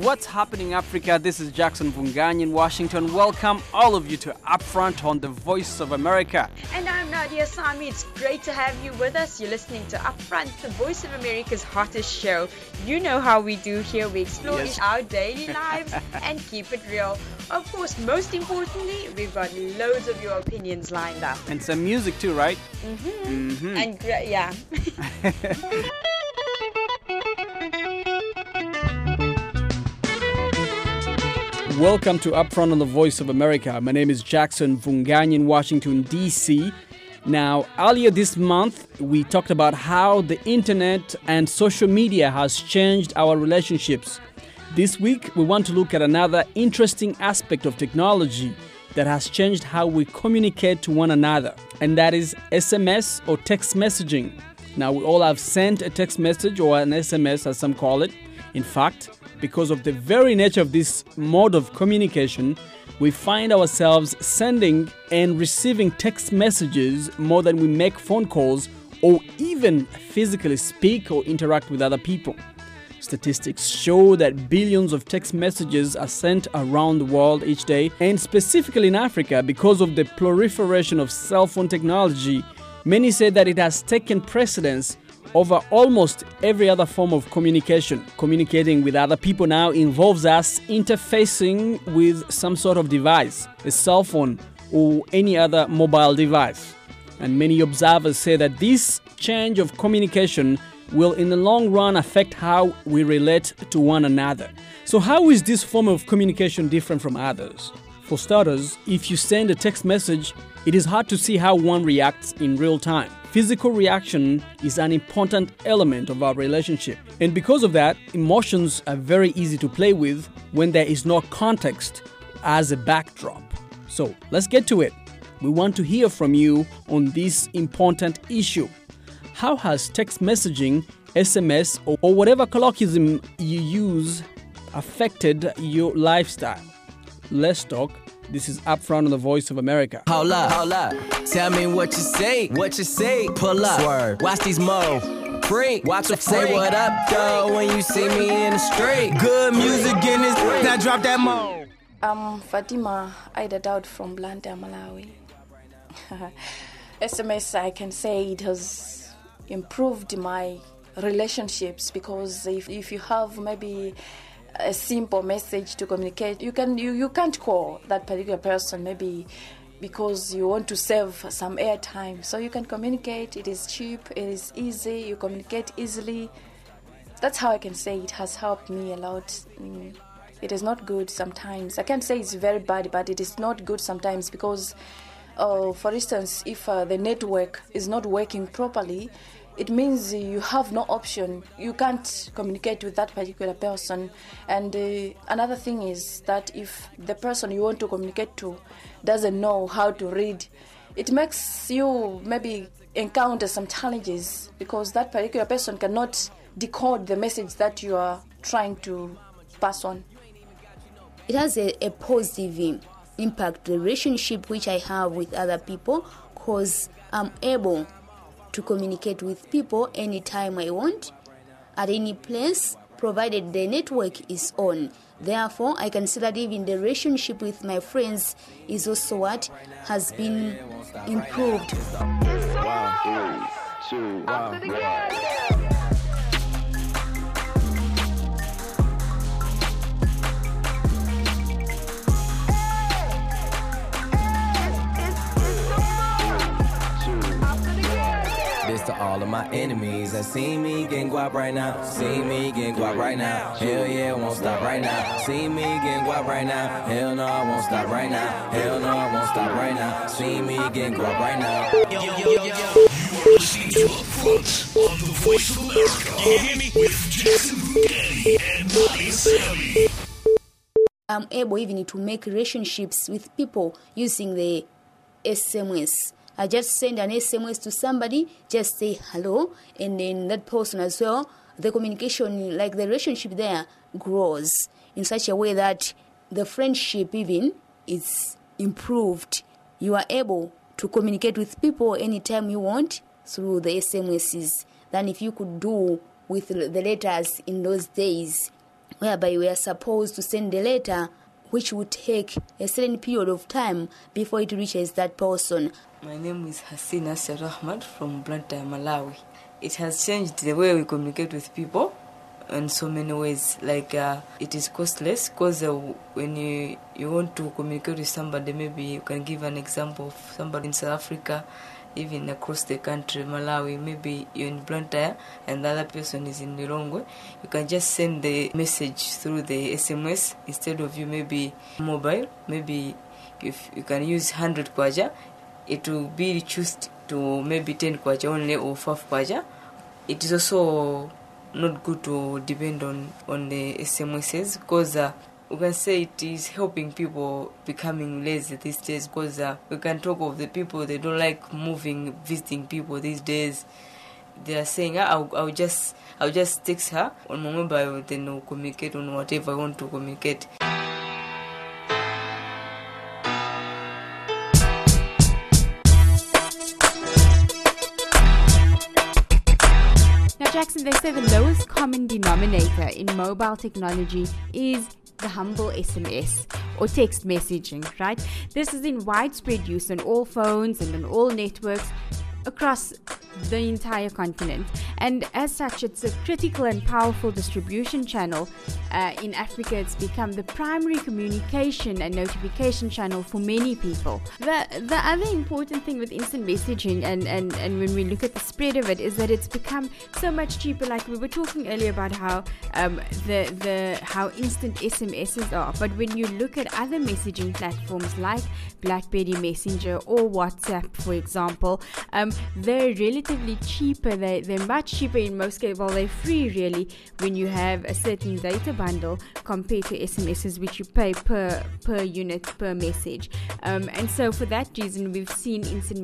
What's happening, Africa? This is Jackson Vunganyi in Washington. Welcome all of you to Upfront on the Voice of America. And I'm Nadia Sami. It's great to have you with us. You're listening to Upfront, the Voice of America's hottest show. You know how we do here. We explore our daily lives and keep it real. Of course, most importantly, we've got loads of your opinions lined up. And some music too, right? And yeah. Welcome to Upfront on the Voice of America. My name is Jackson Vunganyi in Washington, D.C. Now, earlier this month, we talked about how the internet and social media has changed our relationships. This week, we want to look at another interesting aspect of technology that has changed how we communicate to one another, and that is SMS or text messaging. Now, we all have sent a text message or an SMS, as some call it. In fact, because of the very nature of this mode of communication, we find ourselves sending and receiving text messages more than we make phone calls or even physically speak or interact with other people. Statistics show that billions of text messages are sent around the world each day, and specifically in Africa, because of the proliferation of cell phone technology, many say that it has taken precedence over almost every other form of communication. Communicating with other people now involves us interfacing with some sort of device, a cell phone or any other mobile device. And many observers say that this change of communication will in the long run affect how we relate to one another. So how is this form of communication different from others? For starters, if you send a text message, it is hard to see how one reacts in real time. Physical reaction is an important element of our relationship. And because of that, emotions are very easy to play with when there is no context as a backdrop. So let's get to it. We want to hear from you on this important issue. How has text messaging, SMS, or whatever colloquialism you use affected your lifestyle? Let's talk. This is Upfront on the Voice of America. Hold up. Tell me what you say. Pull up. Swerve. Watch these mo. Freak. Watch a say what up, though, when you see me in the street. Good music in this. Now drop that mo. I'm Fatima Ida Daud from Blantyre, Malawi. SMS, I can say it has improved my relationships, because if you have maybe a simple message to communicate, you can't call that particular person, maybe because you want to save some airtime. So you can communicate. It is cheap, it is easy, you communicate easily. That's how I can say it has helped me a lot. It is not good sometimes. I can't say it's very bad, but it is not good sometimes because, for instance, if the network is not working properly, it means you have no option. You can't communicate with that particular person. And another thing is that if the person you want to communicate to doesn't know how to read, it makes you maybe encounter some challenges, because that particular person cannot decode the message that you are trying to pass on. It has a positive impact, the relationship which I have with other people, because I'm able to communicate with people anytime I want, at any place, provided the network is on. Therefore, I can say that even the relationship with my friends is also what has been improved. To all of my enemies that see me getting guap right now. Hell yeah, won't stop right now. See me getting guap right now. Hell no, I won't stop right now. See me getting guap right now. Yo. You are listening to Upfront on the Voice of America. You hear me? With Jackson Vunganyi and Nadia Sami. I'm able even to make relationships with people using the SMS. I just send an SMS to somebody, just say hello, and then that person as well, the communication, like the relationship there, grows in such a way that the friendship even is improved. You are able to communicate with people anytime you want through the SMSs than if you could do with the letters in those days. whereby we are supposed to send a letter which would take a certain period of time before it reaches that person. My name is Hasina Serahmad from Blantyre, Malawi. It has changed the way we communicate with people in so many ways. Like it is costless because when you want to communicate with somebody, maybe you can give an example of somebody in South Africa, even across the country, Malawi, maybe you're in Blantyre and the other person is in Lilongwe. You can just send the message through the SMS instead of you maybe mobile. Maybe if you can use 100 kwaja, it will be reduced to maybe 10 kwaja only or 5 kwaja. It is also not good to depend on the SMSs because we can say it is helping people becoming lazy these days because we can talk of the people, they don't like moving, visiting people these days. They are saying, I'll just text her on my mobile, then we'll communicate on whatever I want to communicate. Now, Jackson, they say the lowest common denominator in mobile technology is the humble SMS or text messaging, right? This is in widespread use on all phones and on all networks across the entire continent, and as such it's a critical and powerful distribution channel. In Africa it's become the primary communication and notification channel for many people. The other important thing with instant messaging and when we look at the spread of it is that it's become so much cheaper. Like we were talking earlier about how how instant SMSs are, but when you look at other messaging platforms like BlackBerry Messenger or WhatsApp, for example, they're relatively cheaper. They're much cheaper in most cases. Well, they're free really when you have a certain data bundle compared to SMSs, which you pay per unit per message. And so for that reason, we've seen instant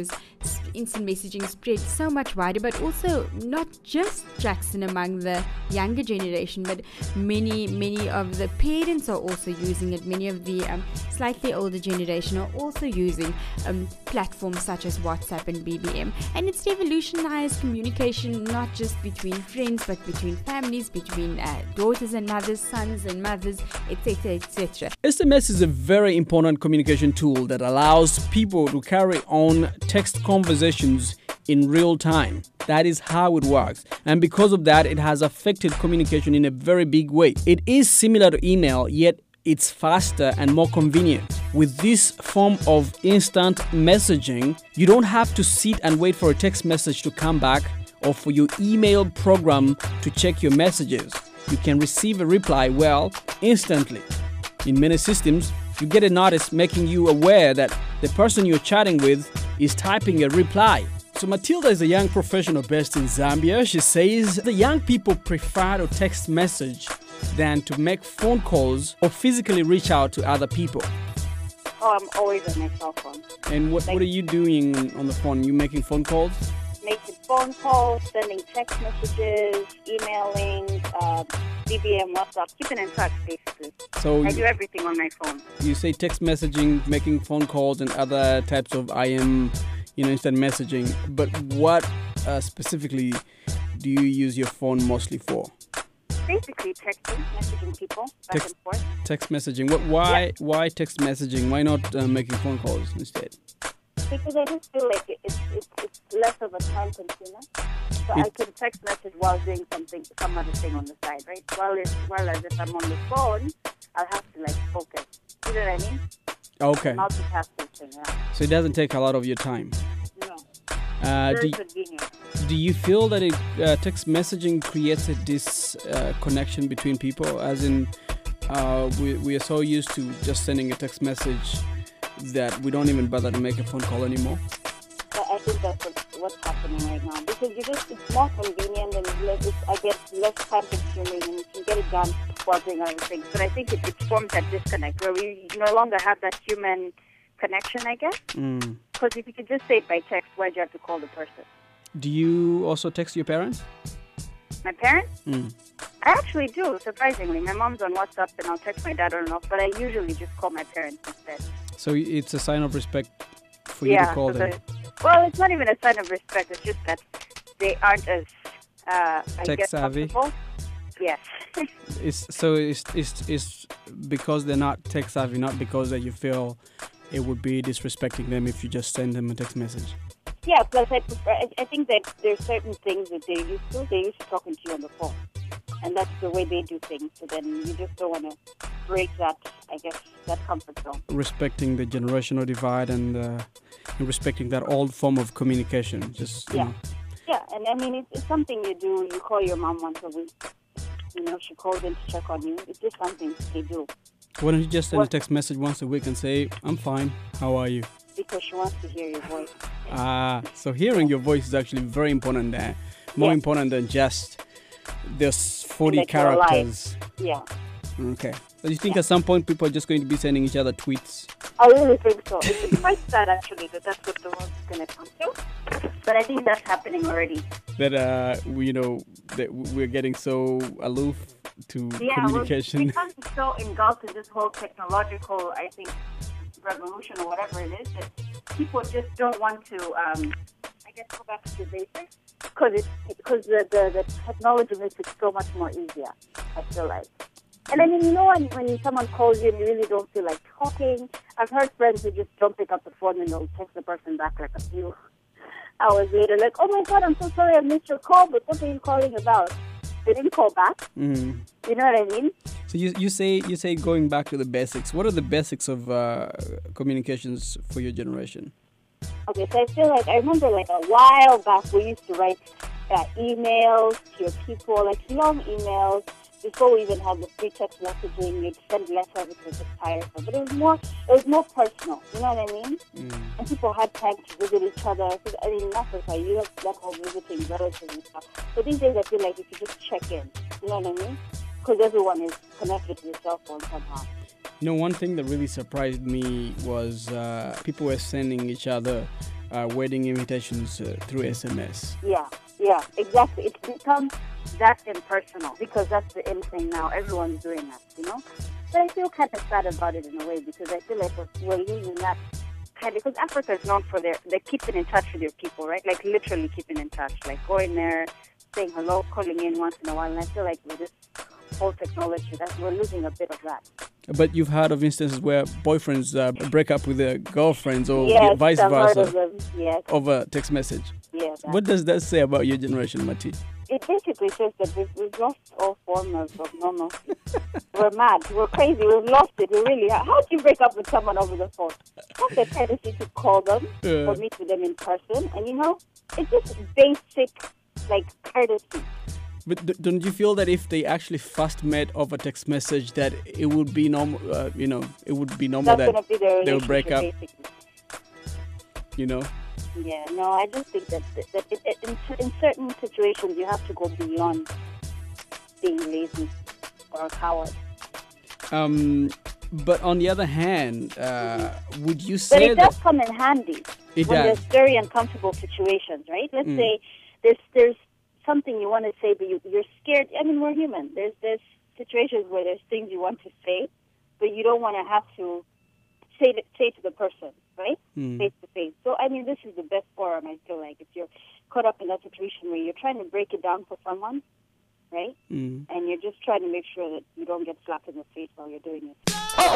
messaging spread so much wider, but also not just Jackson among the younger generation, but many of the parents are also using it. Many of the slightly older generation are also using platforms such as WhatsApp and BBM. And it's revolutionized communication not just between friends, but between families, between daughters and mothers, sons and mothers, etc., etc. SMS is a very important communication tool that allows people to carry on text conversations in real time. That is how it works. And because of that, it has affected communication in a very big way. It is similar to email, yet it's faster and more convenient. With this form of instant messaging, you don't have to sit and wait for a text message to come back or for your email program to check your messages. You can receive a reply, instantly. In many systems, you get a notice making you aware that the person you're chatting with is typing a reply. So Matilda is a young professional based in Zambia. She says the young people prefer to text message than to make phone calls or physically reach out to other people. Oh, I'm always on my cell phone. And what are you doing on the phone? You making phone calls? Making phone calls, sending text messages, emailing, BBM, WhatsApp, keeping in touch basically. So I do everything on my phone. You say text messaging, making phone calls, and other types of instant messaging. But what specifically do you use your phone mostly for? Basically texting, messaging people back and forth. Text messaging. Why text messaging? Why not making phone calls instead? Because I just feel like it's less of a time consumer. So I can text message while doing some other thing on the side, right? Whereas if I'm on the phone, I'll have to focus. You know what I mean? Okay. Multitasking thing, yeah. So it doesn't take a lot of your time. No. Very convenient. Do you feel that text messaging creates a disconnection between people? As in, we are so used to just sending a text message that we don't even bother to make a phone call anymore? I think that's what's happening right now. Because it's more convenient and I guess less time consuming and you can get it done while doing other things. But I think it forms that disconnect where we no longer have that human connection, I guess. Because if you could just say it by text, why do you have to call the person? Do you also text your parents? My parents? I actually do, surprisingly. My mom's on WhatsApp and I'll text my dad on and off, but I usually just call my parents instead. So it's a sign of respect for you to call them? Well, it's not even a sign of respect. It's just that they aren't as, tech savvy. Yes. It's because they're not tech savvy, not because that you feel it would be disrespecting them if you just send them a text message. Yeah, plus I think that there's certain things that they're used to. They're used to talking to you on the phone. And that's the way they do things. So then you just don't want to break that, I guess, that comfort zone. Respecting the generational divide and respecting that old form of communication. Just, you know. Yeah, and I mean, it's something you do. You call your mom once a week. You know, she calls in to check on you. It's just something they do. Why don't you just send a text message once a week and say, I'm fine, how are you? Because she wants to hear your voice. So hearing your voice is actually very important there. More important than just those 40 characters. Yeah. Okay. So you think at some point people are just going to be sending each other tweets? I really think so. It's quite sad, actually, that that's what the world's going to come to. But I think that's happening already. That, that we're getting so aloof to communication. Yeah, because it's so engulfed in this whole technological, I think, revolution or whatever it is, that people just don't want to, I guess, go back to the basics. Because the technology makes it so much more easier, I feel like. And I mean, you know, when someone calls you and you really don't feel like talking, I've heard friends who just don't pick up the phone and they'll text the person back like a few hours later, like, oh my God, I'm so sorry I missed your call, but what are you calling about? They didn't call back. Mm-hmm. You know what I mean? So you say going back to the basics. What are the basics of communications for your generation? Okay, so I feel like I remember like a while back we used to write emails to your people, like long emails. Before we even had the free text messaging, you'd send letters, it was just tiresome. But it was more personal, you know what I mean? Mm. And people had time to visit each other. I mean, in Africa, you have that whole visiting relatives and stuff. So these days I feel like you could just check in, you know what I mean? Because everyone is connected to your cell phone somehow. You know, one thing that really surprised me was people were sending each other wedding invitations through SMS. Yeah, exactly. It's become that impersonal because that's the in thing now. Everyone's doing that, you know? But I feel kind of sad about it in a way because I feel like we're losing that kind of, because Africa is known for they're keeping in touch with their people, right? Like literally keeping in touch, like going there, saying hello, calling in once in a while. And I feel like with this whole technology, that we're losing a bit of that. But you've heard of instances where boyfriends break up with their girlfriends or vice versa over text message. Yeah. What does that say about your generation, Mati? It basically says that we've lost all form of normalcy. We're mad. We're crazy. We've lost it. We really are. How do you break up with someone over the phone? Have the tendency to call them or meet with them in person. And, you know, it's just basic, like, courtesy. But don't you feel that if they actually first met over text message, that it would be normal? It would be normal that they would break up. Basically. You know. Yeah. No, I just think that in certain situations you have to go beyond being lazy or a coward. But on the other hand, would you say that? But it does come in handy when there's very uncomfortable situations, right? Let's say there's something you want to say, but you're scared. I mean, we're human. There's situations where there's things you want to say, but you don't want to have to say to the person, right? Face to face. So, I mean, this is the best forum, I feel like, if you're caught up in that situation where you're trying to break it down for someone, right? And you're just trying to make sure that you don't get slapped in the face while you're doing it.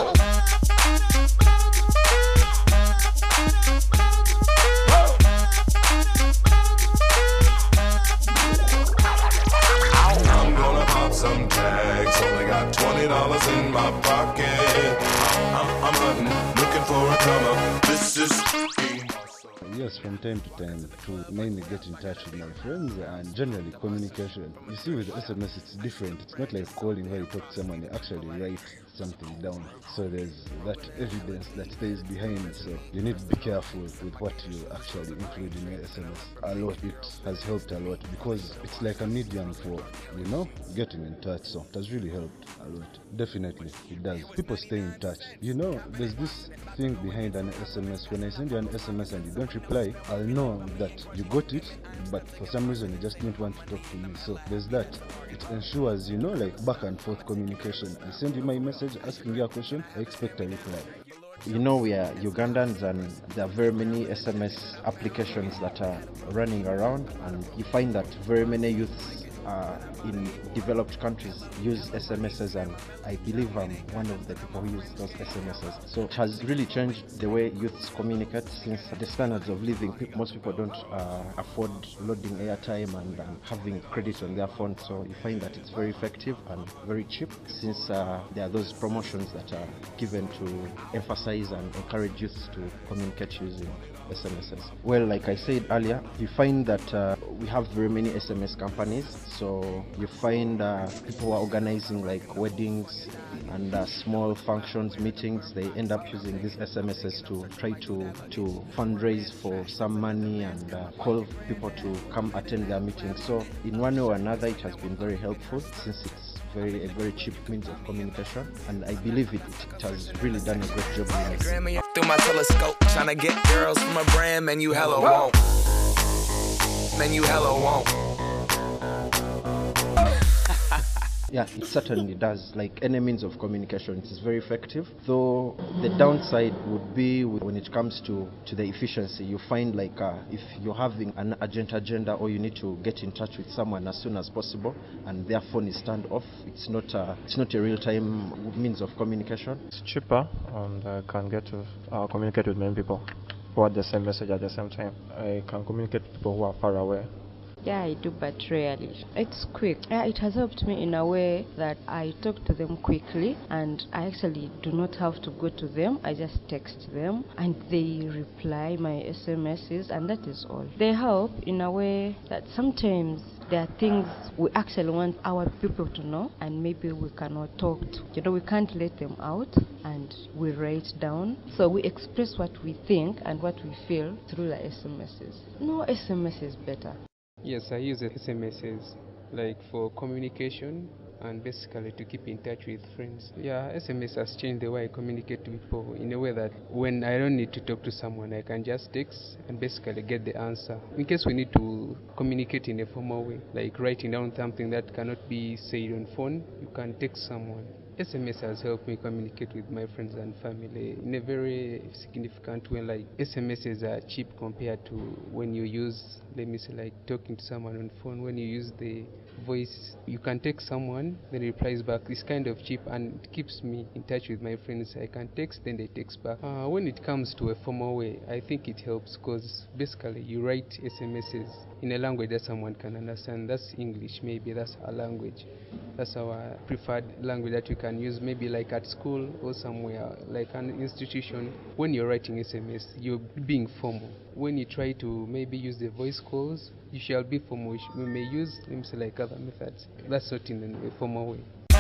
I'm gonna pop some tags. Only got $20 in my pocket. I'm hunting, looking for a comer. This is Yes, from time to time, to mainly get in touch with my friends and generally communication. You see, with SMS, it's different. It's not like calling where you talk to someone, you actually write something down. So there's that evidence that stays behind. So you need to be careful with what you actually include in your SMS. A lot, it has helped a lot because it's like a medium for, getting in touch. So it has really helped a lot. Definitely, it does. People stay in touch. There's this thing behind an SMS. When I send you an SMS and you don't reply, I'll know that you got it, but for some reason you just don't want to talk to me. So there's that. It ensures, like back and forth communication. I send you my message asking you a question, I expect a reply. We are Ugandans and there are very many SMS applications that are running around, and you find that very many youths in developed countries use SMSs, and I believe I'm one of the people who use those SMSs. So it has really changed the way youths communicate, since the standards of living, most people don't afford loading airtime and having credit on their phone. So you find that it's very effective and very cheap, since there are those promotions that are given to emphasize and encourage youths to communicate using SMSs. Well, like I said earlier, you find that we have very many SMS companies. So you find people who are organizing like weddings and small functions, meetings. They end up using these SMSs to try to fundraise for some money and call people to come attend their meetings. So in one way or another, it has been very helpful, since it's a very cheap means of communication, and I believe it has really done a great job. Through my telescope, trying to get girls from a brand, man, you hella won't. Man, you hella won't. Yeah, it certainly does. Like any means of communication, it is very effective. Though the downside would be when it comes to the efficiency. You find like if you're having an urgent agenda, or you need to get in touch with someone as soon as possible, and their phone is turned off, it's not a real-time means of communication. It's cheaper, and I can get to communicate with many people forward the same message at the same time. I can communicate with people who are far away. Yeah, I do, but rarely. It's quick. Yeah, it has helped me in a way that I talk to them quickly, and I actually do not have to go to them. I just text them, and they reply my SMSs, and that is all. They help in a way that sometimes there are things we actually want our people to know, and maybe we cannot talk to. We can't let them out, and we write down. So we express what we think and what we feel through the SMSs. No, SMS is better. Yes, I use SMSs like for communication and basically to keep in touch with friends. Yeah, SMS has changed the way I communicate to people in a way that when I don't need to talk to someone, I can just text and basically get the answer. In case we need to communicate in a formal way, like writing down something that cannot be said on phone, you can text someone. SMS has helped me communicate with my friends and family in a very significant way. Like SMSs are cheap compared to when you use, let me say, like talking to someone on phone. When you use the voice, you can text someone, then replies back. It's kind of cheap, and it keeps me in touch with my friends. I can text, then they text back. When it comes to a formal way, I think it helps because basically you write SMSs in a language that someone can understand. That's English, maybe that's our language. That's our preferred language that we can use, maybe like at school or somewhere, like an institution. When you're writing SMS, you're being formal. When you try to maybe use the voice calls, you shall be formal. We may use, let me say, like other methods. That's not in a formal way.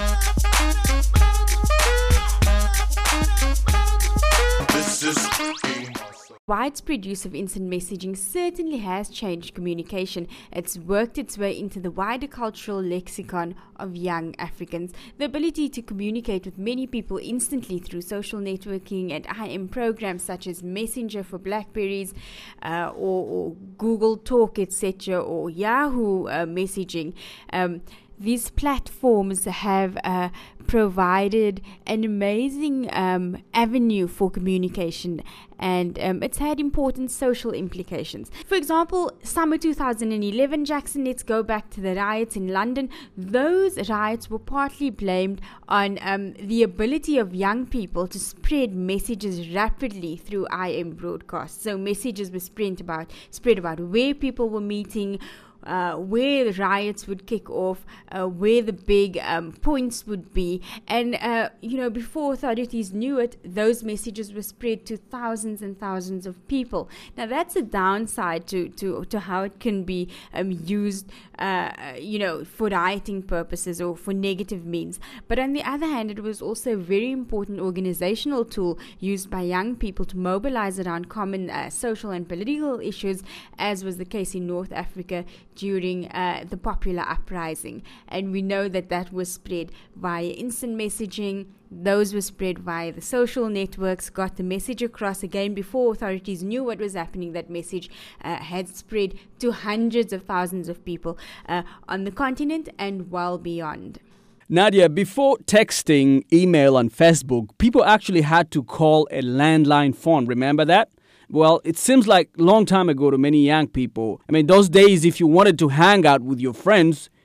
This is Widespread use of instant messaging certainly has changed communication. It's worked its way into the wider cultural lexicon of young Africans. The ability to communicate with many people instantly through social networking and IM programs such as Messenger for Blackberries or Google Talk, etc., or Yahoo messaging. These platforms have provided an amazing avenue for communication, and it's had important social implications. For example, summer 2011, Jackson, let's go back to the riots in London. Those riots were partly blamed on the ability of young people to spread messages rapidly through IM broadcasts. So messages were spread about where people were meeting, where the riots would kick off, where the big points would be, and before authorities knew it, those messages were spread to thousands and thousands of people. Now that's a downside to how it can be used for rioting purposes or for negative means. But on the other hand, it was also a very important organizational tool used by young people to mobilize around common social and political issues, as was the case in North Africa during the popular uprising. And we know that was spread via instant messaging. Those were spread via the social networks, got the message across. Again, before authorities knew what was happening, that message had spread to hundreds of thousands of people on the continent and well beyond. Nadia, before texting, email, and Facebook, people actually had to call a landline phone. Remember that? Well, it seems like a long time ago to many young people. I mean, those days, if you wanted to hang out with your friends,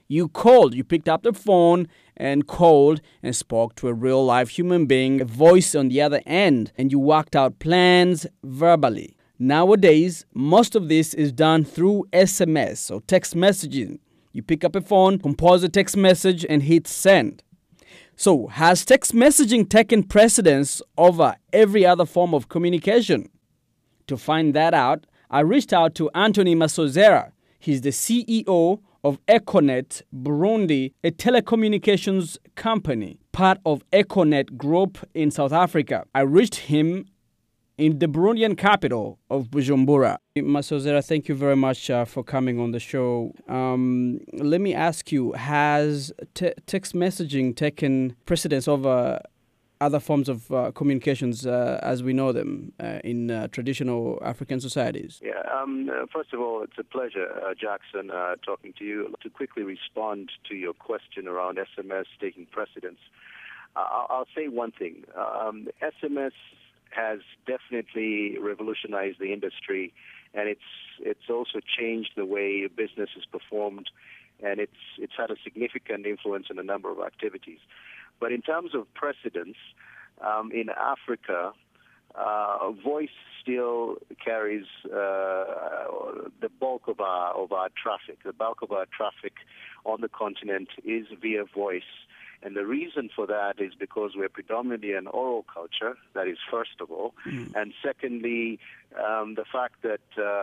You called, you picked up the phone and called and spoke to a real live human being, a voice on the other end, and you worked out plans verbally. Nowadays, most of this is done through SMS or text messaging. You pick up a phone, compose a text message, and hit send. So, has text messaging taken precedence over every other form of communication? To find that out, I reached out to Anthony Masozera. He's the CEO of Econet Burundi, a telecommunications company, part of Econet Group in South Africa. I reached him in the Burundian capital of Bujumbura. Masozera, thank you very much for coming on the show. Let me ask you, has text messaging taken precedence over other forms of communications as we know them in traditional African societies? Yeah, first of all, it's a pleasure, Jackson, talking to you. To quickly respond to your question around SMS taking precedence, I'll say one thing. SMS has definitely revolutionized the industry, and it's also changed the way business is performed, and it's had a significant influence in a number of activities. But in terms of precedence, in Africa, voice still carries the bulk of our traffic. The bulk of our traffic on the continent is via voice. And the reason for that is because we're predominantly an oral culture, that is first of all. And secondly, the fact that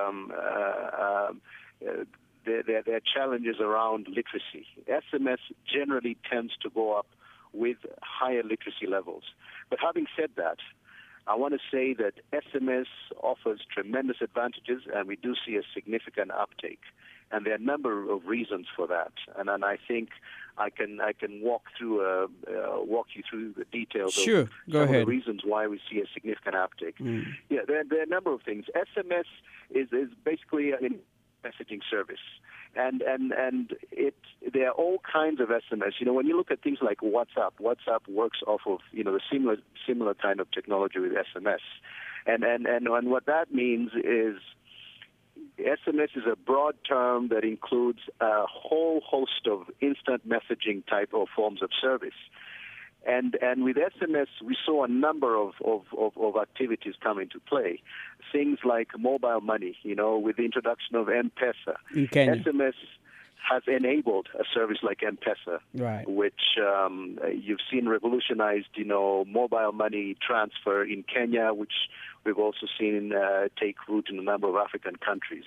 there are challenges around literacy. SMS generally tends to go up with higher literacy levels. But having said that, I want to say that SMS offers tremendous advantages, and we do see a significant uptake. And there are a number of reasons for that. And I think I can walk you through the details Sure. of Go some ahead. of the reasons why we see a significant uptake. Yeah, there are a number of things. SMS is basically a messaging service. And there are all kinds of SMS. You know, when you look at things like WhatsApp works off of, the similar kind of technology with SMS. And what that means is SMS is a broad term that includes a whole host of instant messaging type of forms of service. And with SMS, we saw a number of activities come into play. Things like mobile money, with the introduction of M-Pesa. In Kenya. SMS has enabled a service like M-Pesa, Right. which you've seen revolutionized, mobile money transfer in Kenya, which we've also seen take root in a number of African countries.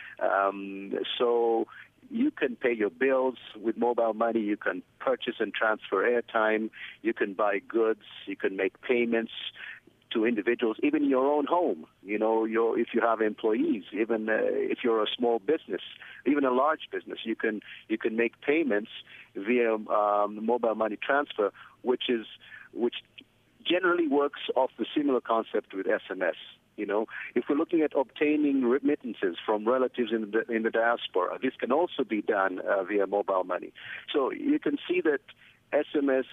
So you can pay your bills with mobile money. You can purchase and transfer airtime. You can buy goods. You can make payments to individuals, even in your own home. If you have employees, even if you're a small business, even a large business, you can make payments via mobile money transfer, which generally works off the similar concept with SMS. If we're looking at obtaining remittances from relatives in the diaspora, this can also be done via mobile money. So you can see that SMS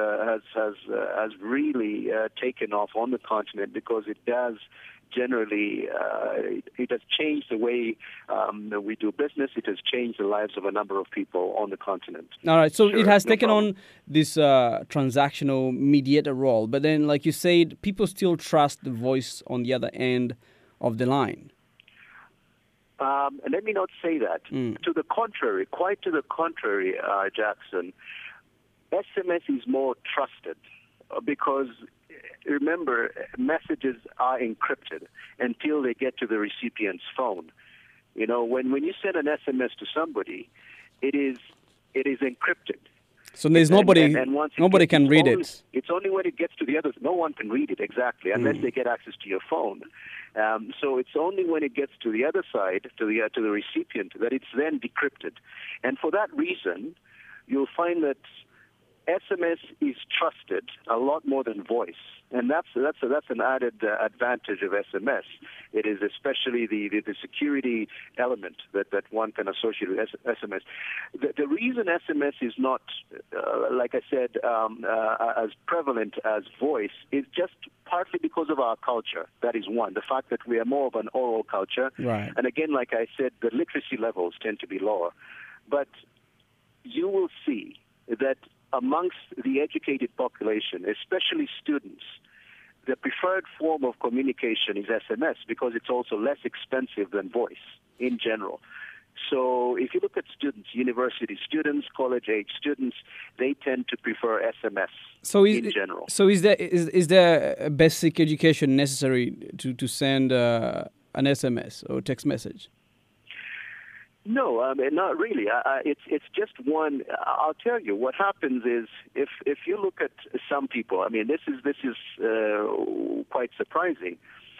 has really taken off on the continent because it does generally, it has changed the way that we do business. It has changed the lives of a number of people on the continent. All right, so Sure, it has no taken problem. on this transactional mediator role, but then, like you said, people still trust the voice on the other end of the line. Let me not say that. To the contrary, quite to the contrary, Jackson, SMS is more trusted because, remember, messages are encrypted until they get to the recipient's phone. When you send an SMS to somebody, it is encrypted. So there's And once it nobody gets- can it's read only- it. It's only when it gets to the others. No one can read it exactly unless they get access to your phone. So it's only when it gets to the other side, to the recipient, that it's then decrypted. And for that reason, you'll find that SMS is trusted a lot more than voice, and that's an added advantage of SMS. It is especially the security element that one can associate with SMS. The reason SMS is not, like I said, as prevalent as voice is just partly because of our culture. That is one. The fact that we are more of an oral culture, Right. and again, like I said, the literacy levels tend to be lower, but you will see that amongst the educated population, especially students, the preferred form of communication is SMS because it's also less expensive than voice in general. So if you look at students, university students, college-age students, they tend to prefer SMS in general. So is there a basic education necessary to send an SMS or text message? No, not really. It's just one. I'll tell you what happens is if you look at some people. I mean, this is quite surprising.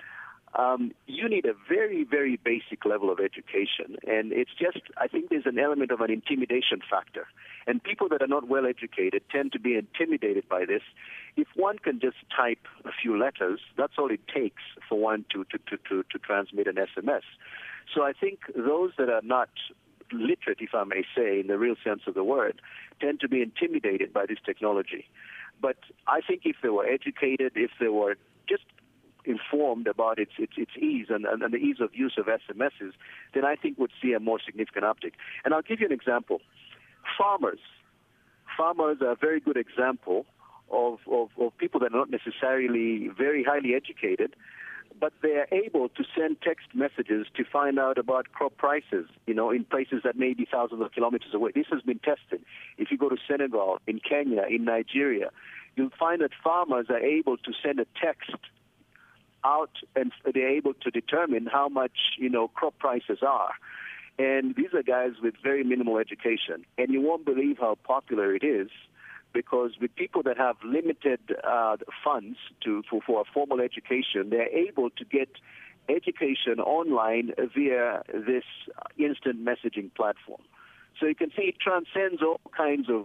You need a very, very basic level of education, and it's just. I think there's an element of an intimidation factor, and people that are not well educated tend to be intimidated by this. If one can just type a few letters, that's all it takes for one to transmit an SMS. So I think those that are not literate, if I may say, in the real sense of the word, tend to be intimidated by this technology. But I think if they were educated, if they were just informed about its ease and the ease of use of SMSs, then I think we'd see a more significant uptick. And I'll give you an example. Farmers are a very good example of people that are not necessarily very highly educated, but they are able to send text messages to find out about crop prices, in places that may be thousands of kilometers away. This has been tested. If you go to Senegal, in Kenya, in Nigeria, you'll find that farmers are able to send a text out and they're able to determine how much, crop prices are. And these are guys with very minimal education. And you won't believe how popular it is, because with people that have limited funds for a formal education, they're able to get education online via this instant messaging platform. So you can see it transcends all kinds of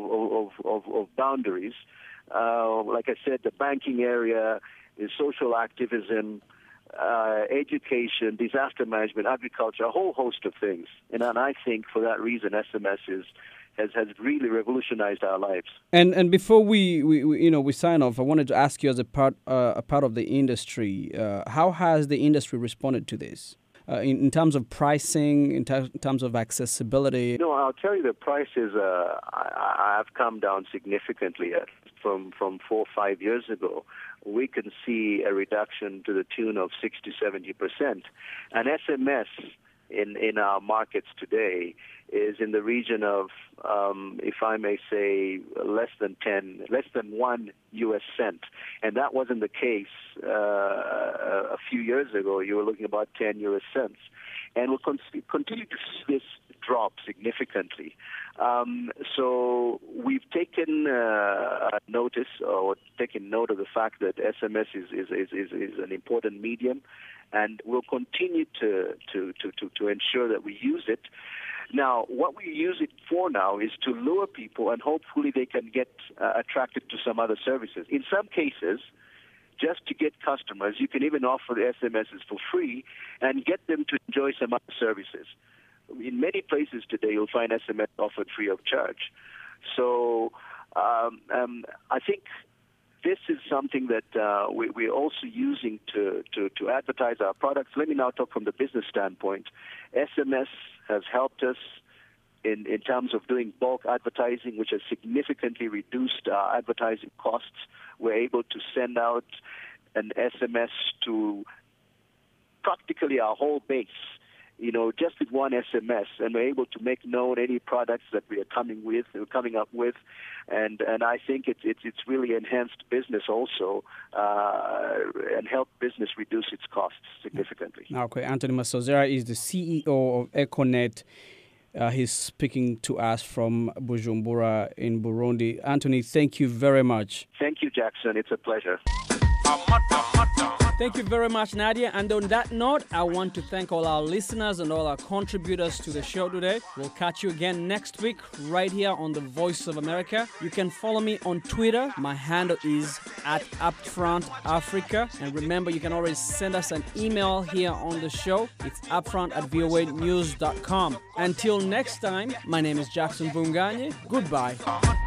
boundaries. Like I said, the banking area, the social activism, education, disaster management, agriculture, a whole host of things. And I think for that reason, SMS has really revolutionized our lives. And before we sign off, I wanted to ask you, as a part of the industry, how has the industry responded to this in terms of pricing, in terms of accessibility? No, I'll tell you the prices have come down significantly from 4 or 5 years ago. We can see a reduction to the tune of 60-70%. And SMS in our markets today is in the region of, if I may say, less than 1 US cent. And that wasn't the case a few years ago. You were looking about 10 US cents. And we'll continue to see this drop significantly. So we've taken notice or taken note of the fact that SMS is an important medium, and we'll continue to ensure that we use it. Now, what we use it for now is to lure people, and hopefully they can get attracted to some other services. In some cases, just to get customers, you can even offer the SMSs for free and get them to enjoy some other services. In many places today, you'll find SMS offered free of charge. So I think this is something that we're also using to advertise our products. Let me now talk from the business standpoint. SMS has helped us in terms of doing bulk advertising, which has significantly reduced our advertising costs. We're able to send out an SMS to practically our whole base, just with one SMS, and we're able to make known any products that we're coming up with, and I think it's really enhanced business also, and helped business reduce its costs significantly. Okay, Anthony Masozera is the CEO of Econet. He's speaking to us from Bujumbura in Burundi. Anthony, thank you very much. Thank you, Jackson. It's a pleasure. Thank you very much, Nadia. And on that note, I want to thank all our listeners and all our contributors to the show today. We'll catch you again next week right here on The Voice of America. You can follow me on Twitter. My handle is @UpfrontAfrica. And remember, you can always send us an email here on the show. It's upfront@voanews.com. Until next time, my name is Jackson Vunganye. Goodbye.